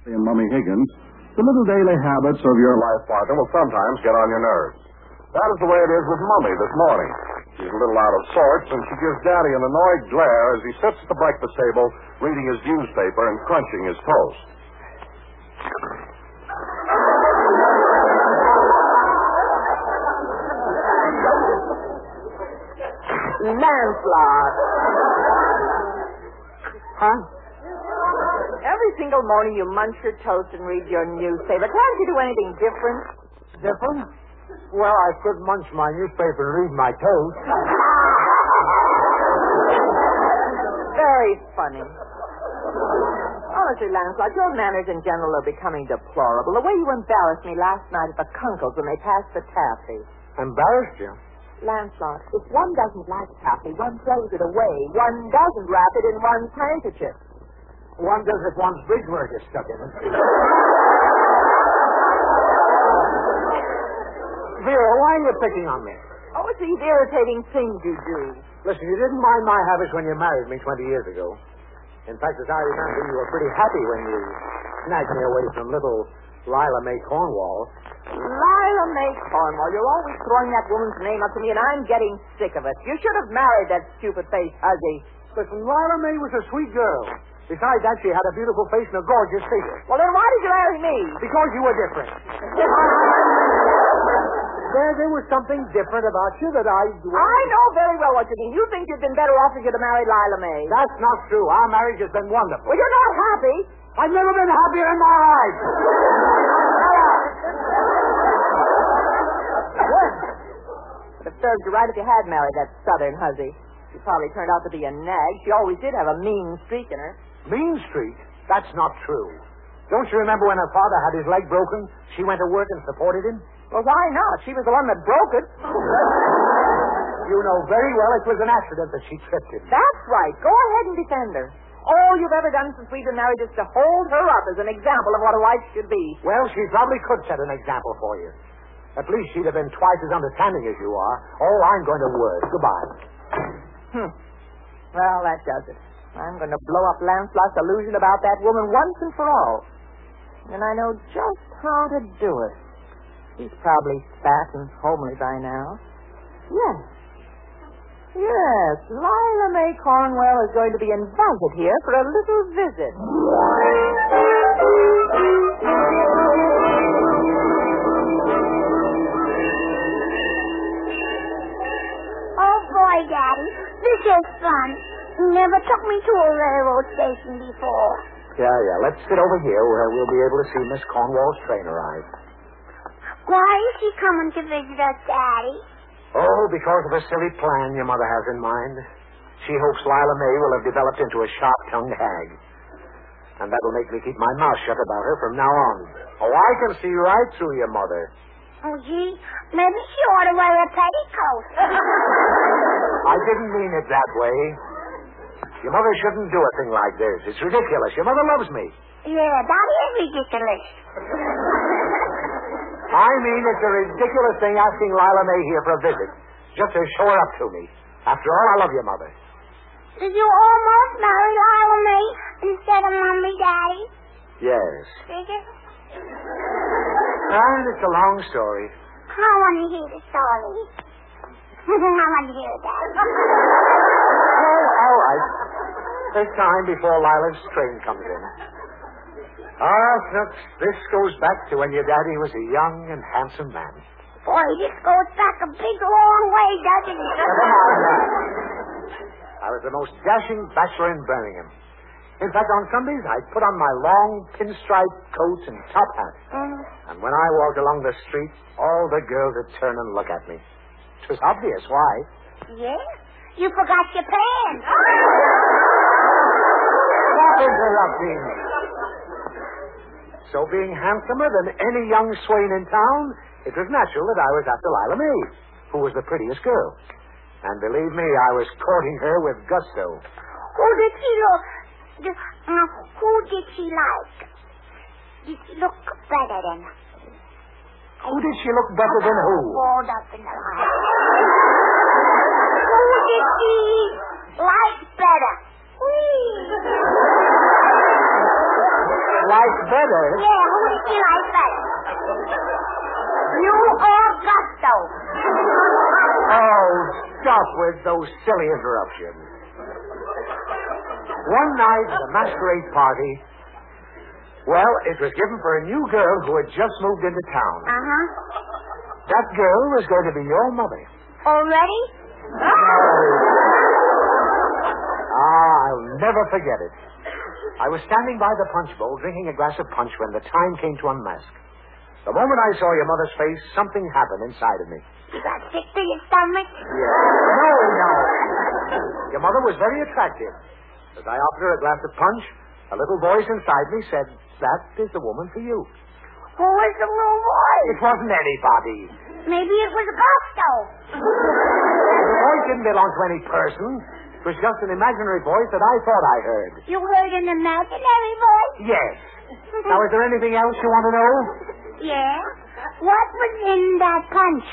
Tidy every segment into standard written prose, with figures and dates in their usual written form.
and Mummy Higgins, the little daily habits of your life partner will sometimes get on your nerves. That is the way it is with Mummy this morning. She's a little out of sorts, and she gives Daddy an annoyed glare as he sits at the breakfast table reading his newspaper and crunching his toast. Lancelot. Huh? Every single morning you munch your toast and read your newspaper. Can't you do anything different? Different? Well, I could munch my newspaper and read my toast. Very funny. Honestly, Lancelot, your manners in general are becoming deplorable. The way you embarrassed me last night at the Kunkel's when they passed the taffy. Embarrassed you? Lancelot, if one doesn't like taffy, one throws it away. One doesn't wrap it in one's handkerchief. One does if one's bridge work is stuck in it. Vera, why are you picking on me? Oh, it's these irritating things you do. Listen, you didn't mind my habits when you married me 20 years ago. In fact, as I remember, you were pretty happy when you snatched me away from little Lila Mae Cornwall. Lila Mae Cornwall, you're always throwing that woman's name up to me, and I'm getting sick of it. You should have married that stupid-faced hussy. Listen, Lila Mae was a sweet girl. Besides that, she had a beautiful face and a gorgeous figure. Well, then why did you marry me? Because you were different. There was something different about you that I know very well what you mean. You think you'd been better off if you'd have married Lila Mae. That's not true. Our marriage has been wonderful. Well, you're not happy. I've never been happier in my life. Would have served you right if you had married that southern hussy. She probably turned out to be a nag. She always did have a mean streak in her. Mean streak? That's not true. Don't you remember when her father had his leg broken? She went to work and supported him? Well, why not? She was the one that broke it. You know very well it was an accident that she tripped him. That's right. Go ahead and defend her. All you've ever done since we've been married is to hold her up as an example of what a wife should be. Well, she probably could set an example for you. At least she'd have been twice as understanding as you are. Oh, I'm going to work. Goodbye. Well, that does it. I'm going to blow up Lancelot's illusion about that woman once and for all. And I know just how to do it. He's probably fat and homely by now. Yes, Lila Mae Cornwell is going to be invited here for a little visit. Oh, boy, Daddy, this is fun. You never took me to a railroad station before. Yeah. Let's sit over here where we'll be able to see Miss Cornwall's train arrive. Why is she coming to visit us, Daddy? Oh, because of a silly plan your mother has in mind. She hopes Lila Mae will have developed into a sharp-tongued hag. And that'll make me keep my mouth shut about her from now on. Oh, I can see right through your mother. Oh, gee, maybe she ought to wear a petticoat. I didn't mean it that way. Your mother shouldn't do a thing like this. It's ridiculous. Your mother loves me. Yeah, that is ridiculous. I mean, it's a ridiculous thing asking Lila Mae here for a visit, just to show her up to me. After all, I love your mother. Did you almost marry Lila Mae instead of Mommy, Daddy? Yes. Did you? And it's a long story. I want to hear the story. I want to hear it, Daddy. Oh, all right. There's time before Lila's train comes in. Snooks, this goes back to when your daddy was a young and handsome man. Boy, this goes back a big long way, doesn't it? Never mind that. I was the most dashing bachelor in Birmingham. In fact, on Sundays, I'd put on my long pinstripe coat and top hat. And when I walked along the street, all the girls would turn and look at me. It was obvious why. Yes? You forgot your pants. Stop interrupting. So being handsomer than any young swain in town, it was natural that I was after Lila Mae, who was the prettiest girl. And believe me, I was courting her with gusto. Who did she look? Who did she like? Did she look better than her? Who did she look better than who? Walled up in the line. Who did she like better? Lila like better? Yeah, who did she like better? You or Gusto? Oh, stop with those silly interruptions. One night at a masquerade party, well, it was given for a new girl who had just moved into town. Uh-huh. That girl was going to be your mother. Already? I'll never forget it. I was standing by the punch bowl drinking a glass of punch when the time came to unmask. The moment I saw your mother's face, something happened inside of me. You got sick to your stomach? Yeah. No. Your mother was very attractive. As I offered her a glass of punch, a little voice inside me said, "That is the woman for you." Who was the little voice? It wasn't anybody. Maybe it was Gusto. The voice didn't belong to any person. It was just an imaginary voice that I thought I heard. You heard an imaginary voice? Yes. Now, is there anything else you want to know? Yeah. What was in that punch?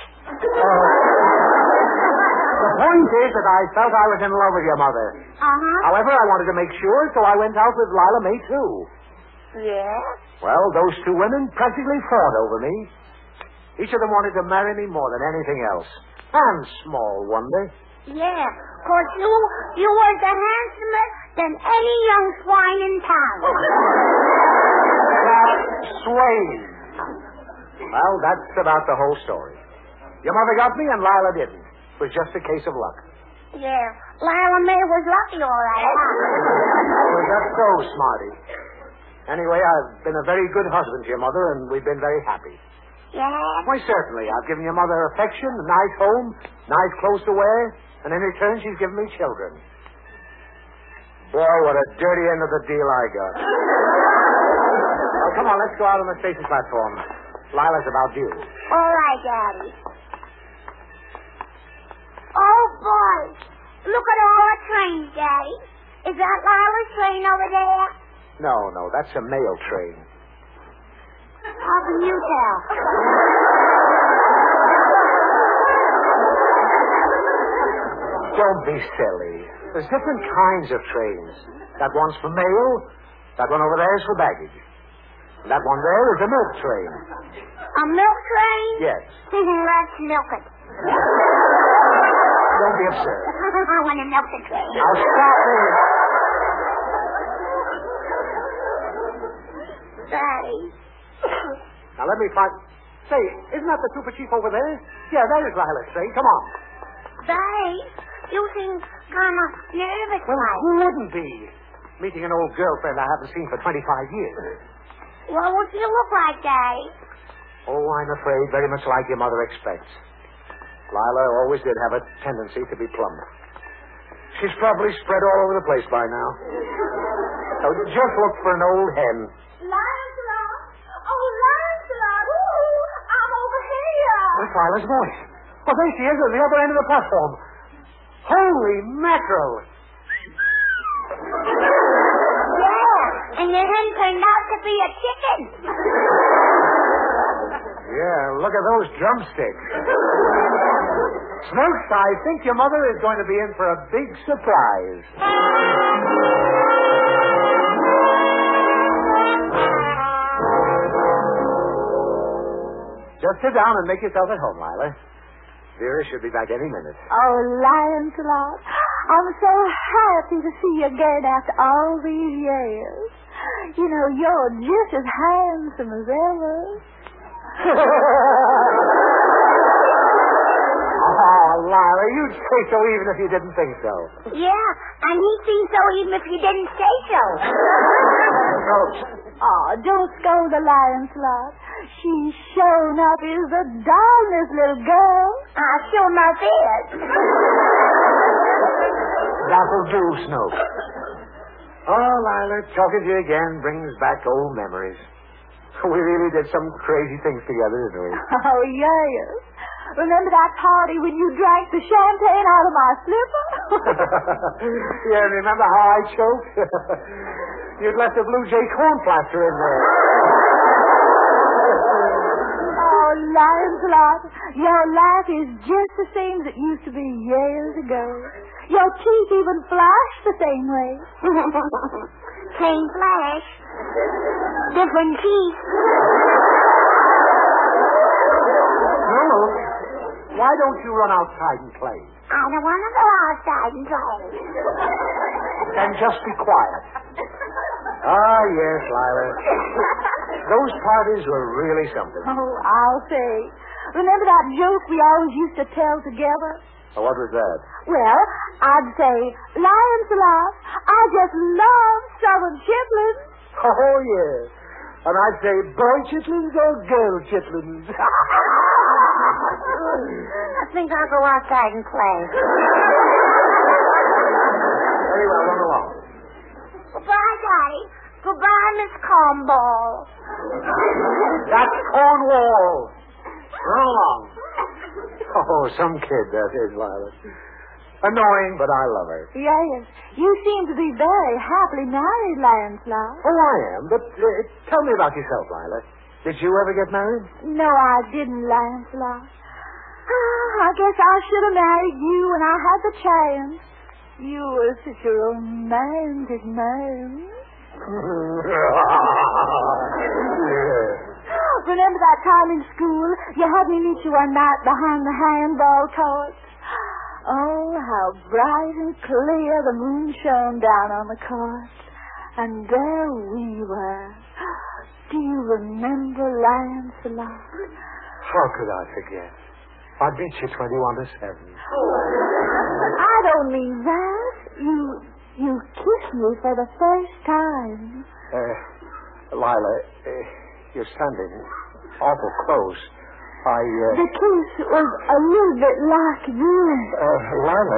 The point is that I felt I was in love with your mother. Uh-huh. However, I wanted to make sure, so I went out with Lila May, too. Yeah? Well, those two women practically fought over me. Each of them wanted to marry me more than anything else. And small wonder. Yeah. 'Cause you were the handsomest than any young swine in town. Swain. Well, that's about the whole story. Your mother got me and Lila didn't. It was just a case of luck. Yeah. Lila May was lucky, all right, huh? Was that so, Smarty? Anyway, I've been a very good husband to your mother, and we've been very happy. Yeah? Why, certainly. I've given your mother affection, a nice home, nice clothes to wear, and in return she's given me children. Boy, what a dirty end of the deal I got. Well, come on, let's go out on the station platform. Lila's about due. All right, Daddy. Oh, boy. Look at all the trains, Daddy. Is that Lila's train over there? No, that's a mail train. How can you tell? Don't be silly. There's different kinds of trains. That one's for mail. That one over there is for baggage. And that one there is a milk train. A milk train? Yes. Let's milk it. Don't be absurd. I want to milk the train. Now stop me. Daddy. Now let me find... Say, isn't that the Super Chief over there? Yeah, there is Lila's train. Come on. Daddy, you seem kind of nervous, Well, like. who wouldn't be? Meeting an old girlfriend I haven't seen for 25 years. What would you look like, Daddy? Oh, I'm afraid very much like your mother expects. Lila always did have a tendency to be plump. She's probably spread all over the place by now. So just look for an old hen. Lancelot! Oh, Lancelot! Ooh, I'm over here! That's Lila's voice. Oh, there she is at the other end of the platform. Holy mackerel! Yeah, and your hen turned out to be a chicken. Yeah, look at those drumsticks. Snooks, I think your mother is going to be in for a big surprise. Just sit down and make yourself at home, Lila. Vera should be back any minute. Oh, Lancelot, I'm so happy to see you again after all these years. You know, you're just as handsome as ever. Oh, Lila, you'd say so even if you didn't think so. Yeah, and he'd think so even if you didn't say so. Oh, don't scold the Lancelot. She sure enough is the darndest little girl. Sure enough is. That'll do, Snoop. Oh, Lila, talking to you again brings back old memories. We really did some crazy things together, didn't we? Oh, yes. Remember that party when you drank the champagne out of my slipper? Yeah, remember how I choked? You'd left a Blue Jay corn plaster in there. Oh, Lancelot, your laugh is just the same as it used to be years ago. Your teeth even flash the same way. Same flash. Different teeth. Lulu, why don't you run outside and play? I don't want to go outside and play. Then just be quiet. Ah, yes, Lila. Those parties were really something. Oh, I'll say. Remember that joke we always used to tell together? Oh, what was that? Well, I'd say, Lancelot, I just love Southern chitlins. Oh, yes. And I'd say, boy chitlins or girl chitlins? I think I'll go outside and play. Very well, run along. Goodbye, Daddy. Goodbye, Miss Cornball. That's Cornwall. Run along. Oh, some kid that is, Lila. Annoying, but I love her. Yes, you seem to be very happily married, Lancelot. Oh, I am. But tell me about yourself, Lila. Did you ever get married? No, I didn't, Lancelot. I guess I should have married you when I had the chance. You were such a romantic man. Remember that time in school you had me meet you one night behind the handball court? Oh, how bright and clear the moon shone down on the court. And there we were. Do you remember, Lancelot? How could I forget? I beat you 21-7. I don't mean that. You kissed me for the first time. Lila, you're standing awful close. The kiss was a little bit like this. Lila?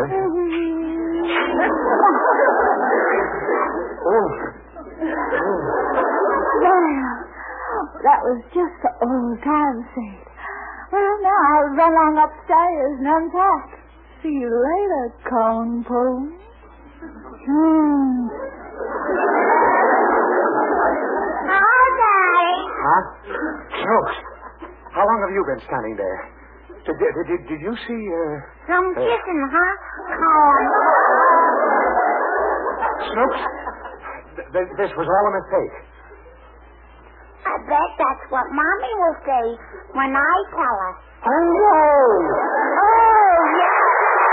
Well, that was just for old time's sake. Well, now I'll run on upstairs and unpack. See you later, Cornpone. Hi, Daddy. Huh? Snooks, how long have you been standing there? Did you see, Some kissing, huh? Corn. Snooks, this was all a mistake. I bet that's what Mommy will say when I tell her. Oh, no! Oh, yes.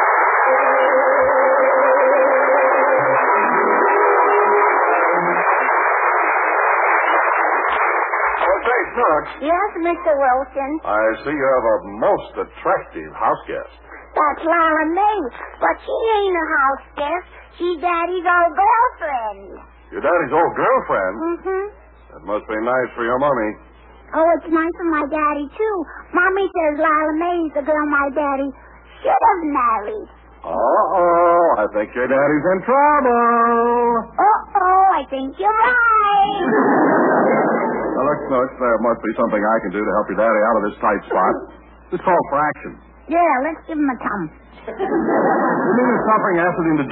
Say, Snooks. Yes, Mr. Wilson. I see you have a most attractive house guest. That's Lila May, but she ain't a house guest. She's Daddy's old girlfriend. Your daddy's old girlfriend? Mm-hmm. That must be nice for your mommy. Oh, it's nice for my daddy, too. Mommy says Lila May's the girl my daddy should have married. Uh-oh, I think your daddy's in trouble. Uh-oh, I think you're right. Now, look, Snooks, there must be something I can do to help your daddy out of this tight spot. Just call for action. Yeah, let's give him a thumb. You mean there's something acid into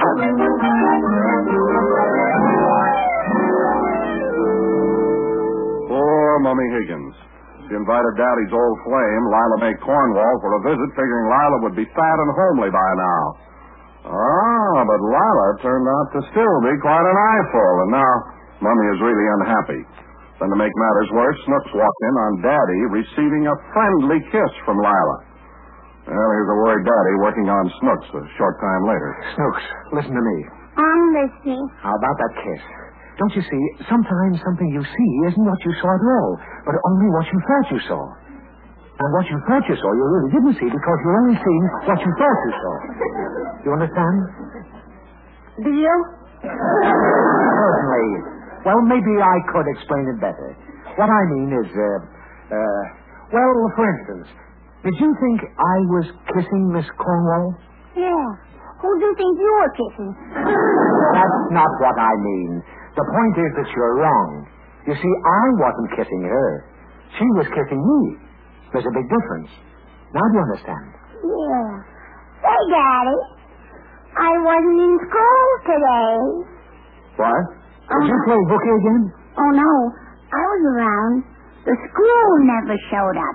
Poor Mummy Higgins. She invited Daddy's old flame, Lila Mae Cornwall, for a visit, figuring Lila would be fat and homely by now. But Lila turned out to still be quite an eyeful, and now Mummy is really unhappy. Then to make matters worse, Snooks walked in on Daddy receiving a friendly kiss from Lila. Well, here's a worried Daddy working on Snooks a short time later. Snooks, listen to me. I'm listening. How about that kiss? Don't you see, sometimes something you see isn't what you saw at all, but only what you thought you saw. And what you thought you saw, you really didn't see because you're only seeing what you thought you saw. Do you understand? Do you? Certainly. Well, maybe I could explain it better. What I mean is, well, for instance, did you think I was kissing Miss Cornwall? Yeah. Who do you think you were kissing? That's not what I mean. The point is that you're wrong. You see, I wasn't kissing her. She was kissing me. There's a big difference. Now do you understand? Yeah. Say, Daddy, I wasn't in school today. What? Did you play hooky again? Oh, no. I was around. The school never showed up.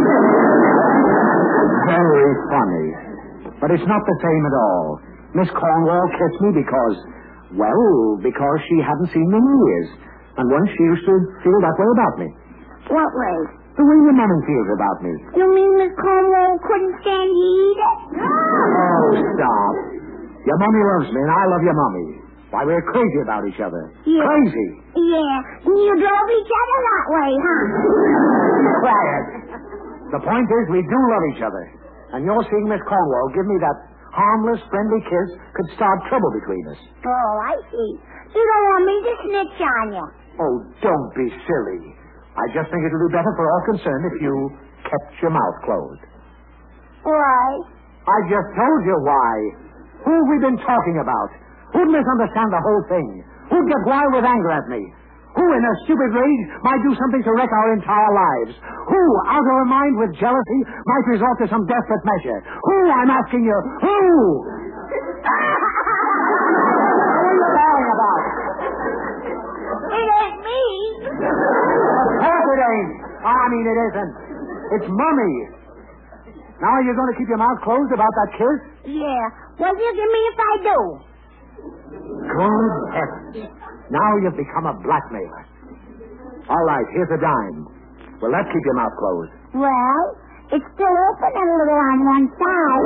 Very funny. But it's not the same at all. Miss Cornwall kissed me because she hadn't seen me in years. And once she used to feel that way about me. What way? The way your mommy feels about me. You mean Miss Cornwall couldn't stand you either? Oh, stop. Your mommy loves me, and I love your mommy. Why, we're crazy about each other. Yeah. Crazy. Yeah. You drove each other that way, huh? Quiet. The point is, we do love each other. And you're seeing Miss Cornwall give me that harmless, friendly kiss could start trouble between us. Oh, I see. You don't want me to snitch on you. Oh, don't be silly. I just think it'll be better for all concerned if you kept your mouth closed. Why? I just told you why. Who have we been talking about? Who'd misunderstand the whole thing? Who'd get wild with anger at me? Who, in a stupid rage, might do something to wreck our entire lives? Who, out of her mind with jealousy, might resort to some desperate measure? Who, I'm asking you, who? What are you lying about? It ain't me. Of course it ain't. I mean, it isn't. It's Mummy. Now are you going to keep your mouth closed about that kiss? Yeah. What will you give me if I do? Good heavens. Now you've become a blackmailer. All right, here's a dime. Well, let's keep your mouth closed. Well, it's still open a little on one side.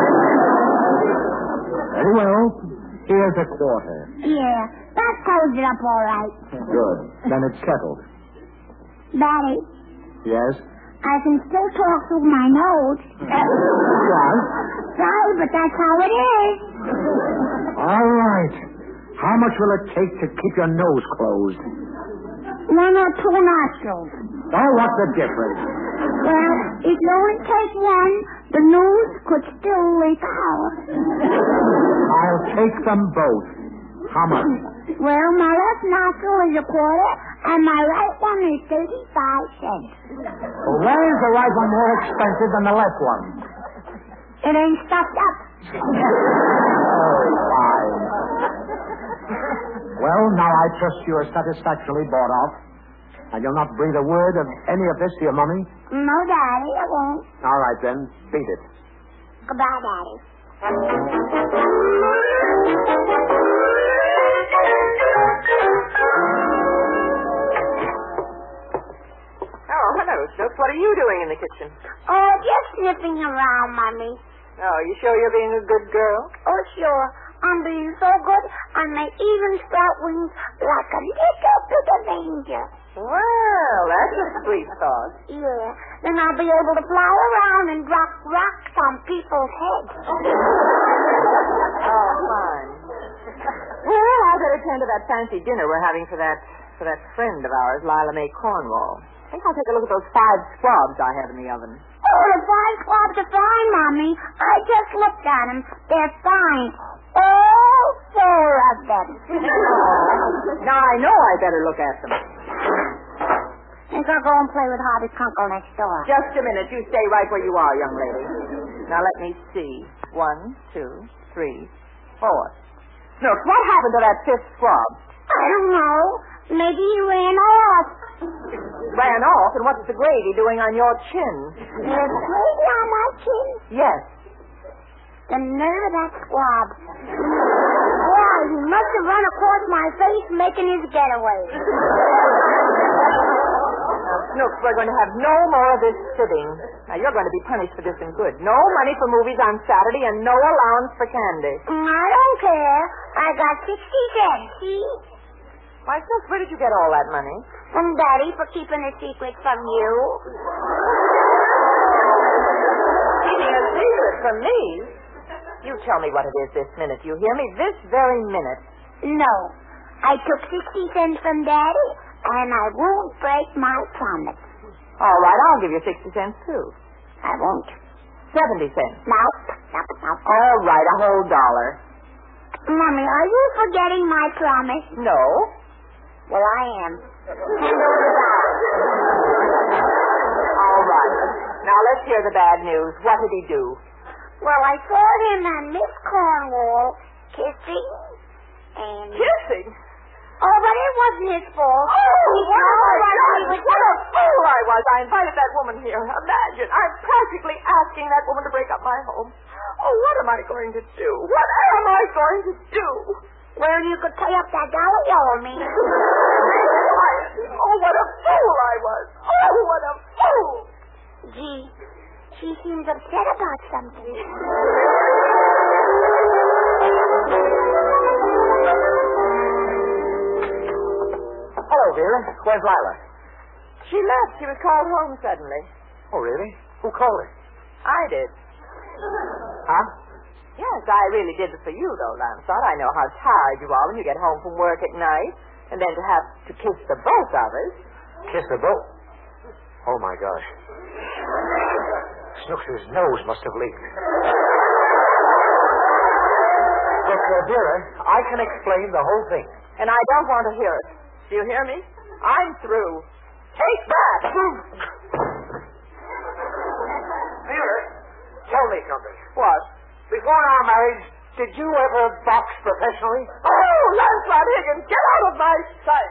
Very well. Here's a quarter. Yeah, that closed it up all right. Good. Then it's settled. Daddy, Yes? I can still talk through my nose. What? Sorry, but that's how it is. All right. How much will it take to keep your nose closed? 1 or 2 nostrils. Oh, what's the difference? Well, if you only take one, the nose could still leak out. I'll take them both. How much? Well, my left nostril is a quarter, and my right one is 35 cents. Well, why is the right one more expensive than the left one? It ain't stuffed up. Oh, fine. Well, now I trust you are satisfactorily bought off. And you'll not breathe a word of any of this to your mummy? No, Daddy, I won't. All right, then. Beat it. Goodbye, Daddy. Oh, hello, Snooks. What are you doing in the kitchen? Oh, just sniffing around, Mommy. Oh, you sure you're being a good girl? Oh, sure. I'm being so good, I may even sprout wings like a little bit of angel. Well, that's a sweet thought. Yeah. Then I'll be able to fly around and drop rocks on people's heads. Oh, fine. Well, I better attend to that fancy dinner we're having for that friend of ours, Lila Mae Cornwall. I think I'll take a look at those 5 squabs I have in the oven. Oh, the 5 squabs are fine, Mommy. I just looked at them. They're fine. All 4 of them. Now I know I better look at them. Think I'll go and play with Harvey's uncle next door. Just a minute. You stay right where you are, young lady. Now let me see. 1, 2, 3, 4. Snooks, what happened to that 5th squab? I don't know. Maybe he ran off. Ran off? And what's the gravy doing on your chin? There's gravy on my chin. Yes. The nerve of that squab. Why, he must have run across my face making his getaway. Now, Snooks, we're going to have no more of this fibbing. Now, you're going to be punished for this in good. No money for movies on Saturday and no allowance for candy. I don't care. I got 60 cents, see? Why, Snooks, where did you get all that money? From Daddy for keeping a secret from you. Keeping a secret from me? You tell me what it is this minute. You hear me? This very minute. No. I took 60 cents from Daddy, and I won't break my promise. All right, I'll give you 60 cents, too. I won't. 70 cents. Nope. All right, a whole dollar. Mommy, are you forgetting my promise? No. Well, I am. All right. Now, let's hear the bad news. What did he do? Well, I saw him and Miss Cornwall kissing and... Kissing? Oh, but it wasn't his fault. Oh, What what a fool I was. I invited that woman here. Imagine. I'm practically asking that woman to break up my home. Oh, what am I going to do? What am I going to do? Well, you could pay up that dollar you owe me. upset about something. Hello, Vera. Where's Lila? She left. She was called home suddenly. Oh, really? Who called her? I did. Huh? Yes, I really did it for you, though, Lancelot. I know how tired you are when you get home from work at night. And then to have to kiss the both of us. Kiss the boat? Oh, my gosh. Snooks' nose must have leaked. Look, Vera, I can explain the whole thing. And I don't want to hear it. Do you hear me? I'm through. Take that! Vera, tell me something. What? Before our marriage, did you ever box professionally? Oh, Lancelot Higgins, get out of my sight!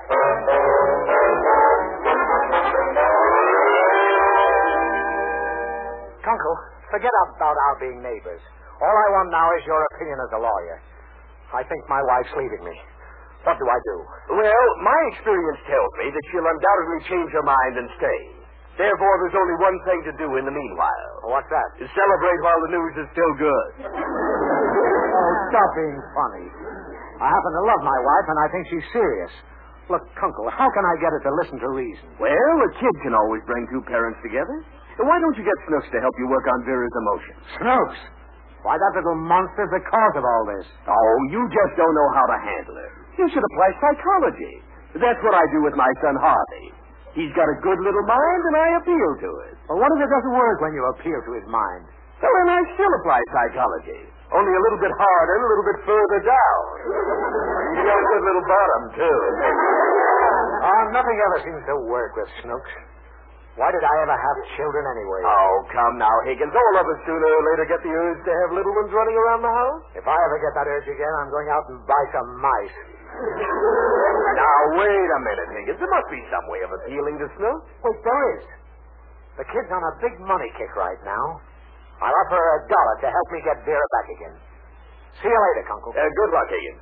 Kunkel, forget about our being neighbors. All I want now is your opinion as a lawyer. I think my wife's leaving me. What do I do? Well, my experience tells me that she'll undoubtedly change her mind and stay. Therefore, there's only one thing to do in the meanwhile. What's that? To celebrate while the news is still good. Oh, stop being funny. I happen to love my wife, and I think she's serious. Look, Kunkel, how can I get her to listen to reason? Well, a kid can always bring two parents together. Why don't you get Snooks to help you work on Vera's emotions? Snooks? Why, that little monster's the cause of all this. Oh, you just don't know how to handle her. You should apply psychology. That's what I do with my son Harvey. He's got a good little mind, and I appeal to it. Well, what if it doesn't work when you appeal to his mind? Well, then I still apply psychology. Only a little bit harder and a little bit further down. He's got a good little bottom, too. Oh, nothing ever seems to work with Snooks. Why did I ever have children anyway? Oh, come now, Higgins. All of us sooner or later get the urge to have little ones running around the house. If I ever get that urge again, I'm going out and buy some mice. Now, wait a minute, Higgins. There must be some way of appealing to Snooks. Wait, there is. The kid's on a big money kick right now. I'll offer her $1 to help me get Vera back again. See you later, Kunkel. Good luck, Higgins.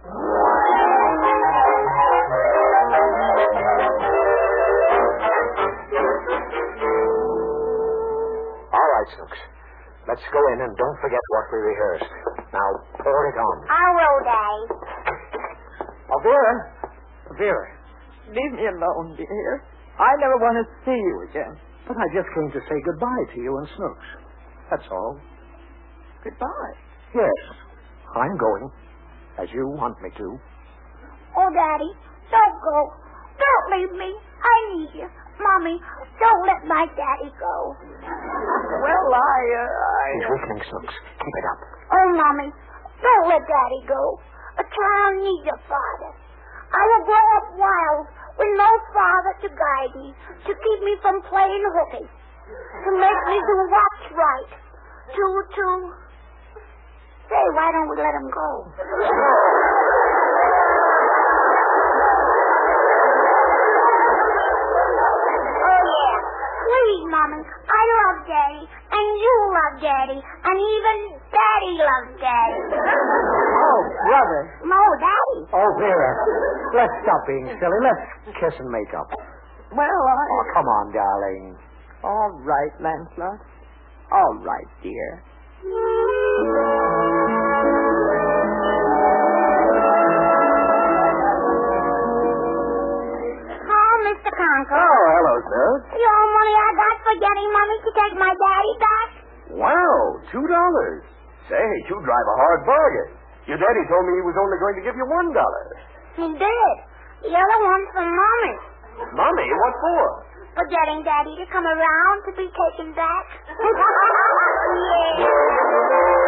All right, Snooks. Let's go in and don't forget what we rehearsed. Now, pour it on. I will, Daddy. Oh, Vera. Vera. Leave me alone, dear. I never want to see you again. But I just came to say goodbye to you and Snooks. That's all. Goodbye. Yes. I'm going, as you want me to. Oh, Daddy, don't go. Don't leave me. I need you. Mommy, don't let my daddy go. Well, He's weakening, Snooks. Keep it up. Oh, Mommy, don't let Daddy go. A child needs a father. I will grow up wild with no father to guide me, to keep me from playing hooky, to make me do what's right, to... Say, why don't we let him go? Please, Mommy, I love Daddy, and you love Daddy, and even Daddy loves Daddy. Oh, brother. No, Daddy. Oh, Vera. Let's stop being silly. Let's kiss and make up. well, Oh, come on, darling. All right, Lancelot. All right, dear. Mr. Conker. Oh, hello, sir. The old money I got for getting Mommy to take my daddy back? Wow, $2. Say, you drive a hard bargain. Your daddy told me he was only going to give you $1. He did. The other one's for Mommy. Mommy, what for? For getting Daddy to come around to be taken back. Yeah.